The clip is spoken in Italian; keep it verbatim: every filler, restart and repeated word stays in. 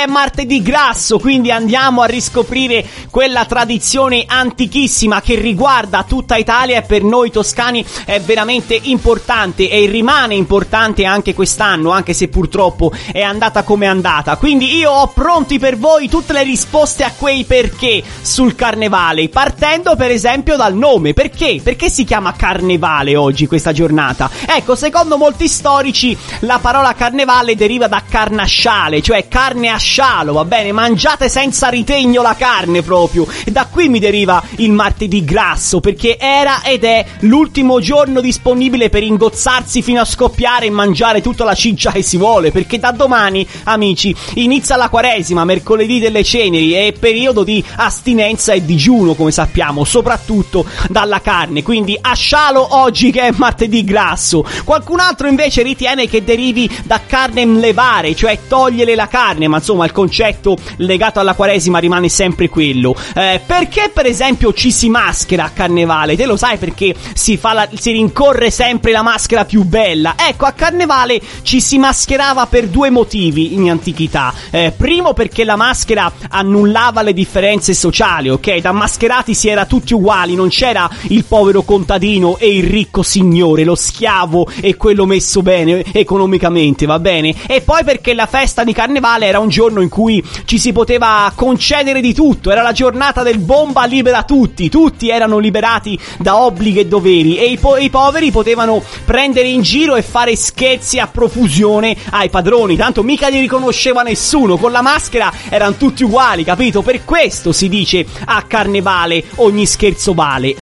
è martedì grasso, quindi andiamo a riscoprire quella tradizione antichissima che riguarda tutta Italia e per noi toscani è veramente importante e rimane importante anche quest'anno, anche se purtroppo è andata come è andata. Quindi io ho pronti per voi tutte le risposte a quei perché sul carnevale, partendo per esempio dal nome. Perché? Perché si chiama carnevale oggi questa giornata? Ecco, secondo molti storici la parola carnevale deriva da carnasciale, cioè carne a scialo, va bene? Mangiate senza ritegno la carne proprio. E da qui mi deriva il martedì grasso, perché era ed è l'ultimo giorno disponibile per ingozzarsi fino a scoppiare e mangiare tutta la ciccia che si vuole, perché da domani, amici, inizia la Quaresima, mercoledì delle ceneri, è periodo di astinenza e digiuno, come sappiamo, soprattutto dalla carne, quindi a scialo oggi che è martedì grasso. Qualcun altro invece ritiene che derivi da carne levare, cioè togliere la carne, ma insomma il concetto legato alla Quaresima rimane sempre quello. Eh, perché per esempio ci si maschera a carnevale? Te lo sai perché si fa la, si rincorre sempre la maschera più bella? Ecco, a carnevale ci si mascherava per due motivi in antichità. Eh, primo perché la maschera annullava le differenze sociali, ok? Da mascherati si era tutti uguali, non c'era il povero contadino e il ricco signore, lo schiavo e quello messo bene economicamente, va bene? E poi perché la festa di carnevale era un giorno in cui ci si poteva concedere di tutto, era la giornata del bomba libera tutti, tutti erano liberati da obblighi e doveri e i, po- i poveri potevano prendere in giro e fare scherzi a profusione ai padroni, tanto mica li riconosceva nessuno, con la maschera erano tutti uguali, capito? Per questo si dice a carnevale ogni scherzo vale.